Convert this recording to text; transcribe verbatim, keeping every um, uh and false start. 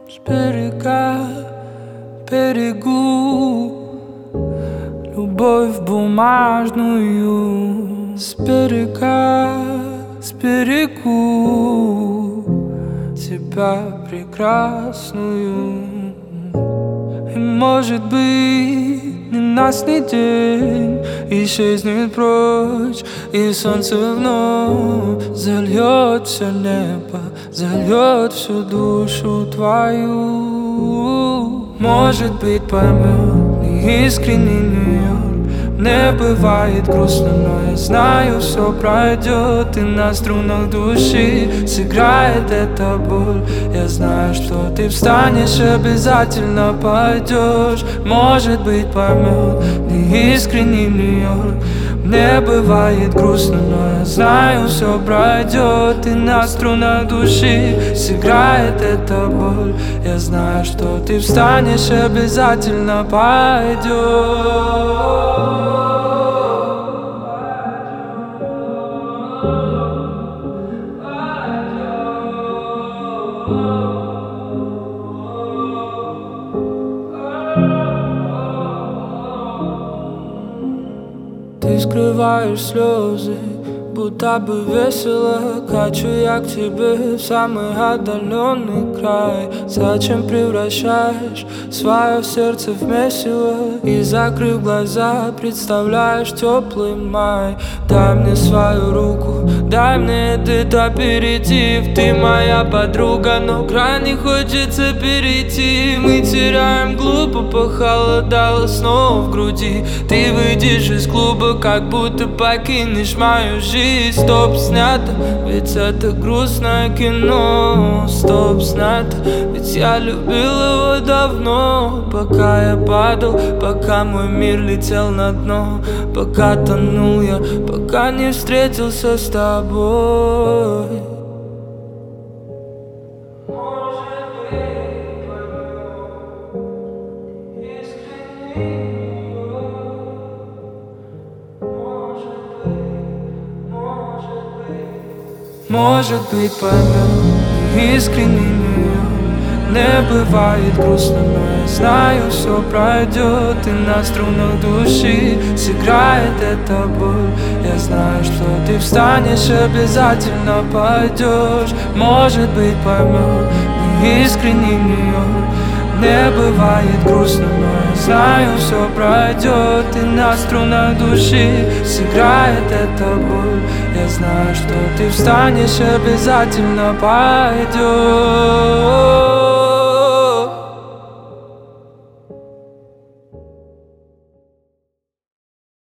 С берега берегу любовь бумажную, с берега с берегу тебя прекрасную. И может быть ненастный день исчезнет прочь, и солнце вновь зальет все небо, зальет всю душу твою. Может быть поймет неискренний Нью-Йорк. Мне бывает грустно, но я знаю, все пройдет, и на струнах души сыграет эта боль. Я знаю, что ты встанешь, обязательно пойдешь. Может быть поймет неискренний Нью-Йорк. Мне бывает грустно, но я знаю, все пройдет, и на струнах души сыграет эта боль. Я знаю, что ты встанешь, обязательно пойдешь. Ты скрываешь слезы, будто бы весело. Хочу я к тебе в самый отдаленный край. Зачем превращаешь свое сердце в месиво? И закрыв глаза, представляешь теплый май. Дай мне свою руку, дай мне этот аперитив. Ты моя подруга, но край не хочется перейти. Мы теряем глупо, похолодало снова в груди. Ты выйдешь из клуба, как будто покинешь мою жизнь. Стоп, снято, ведь это грустное кино. Стоп, снято, ведь я любил его давно. Пока я падал, пока мой мир летел на дно, пока тонул я, пока не встретился с тобой. Может быть поймет искренний Нью-Йорк. Мне бывает грустно, но я знаю, все пройдет, и на струнах души сыграет эта боль. Я знаю, что ты встанешь, обязательно пойдешь. Может быть поймет искренний Нью-Йорк. Мне бывает грустно, но я знаю, все пройдет, и на струнах души сыграет эта боль. Я знаю, что ты встанешь, обязательно пойдешь.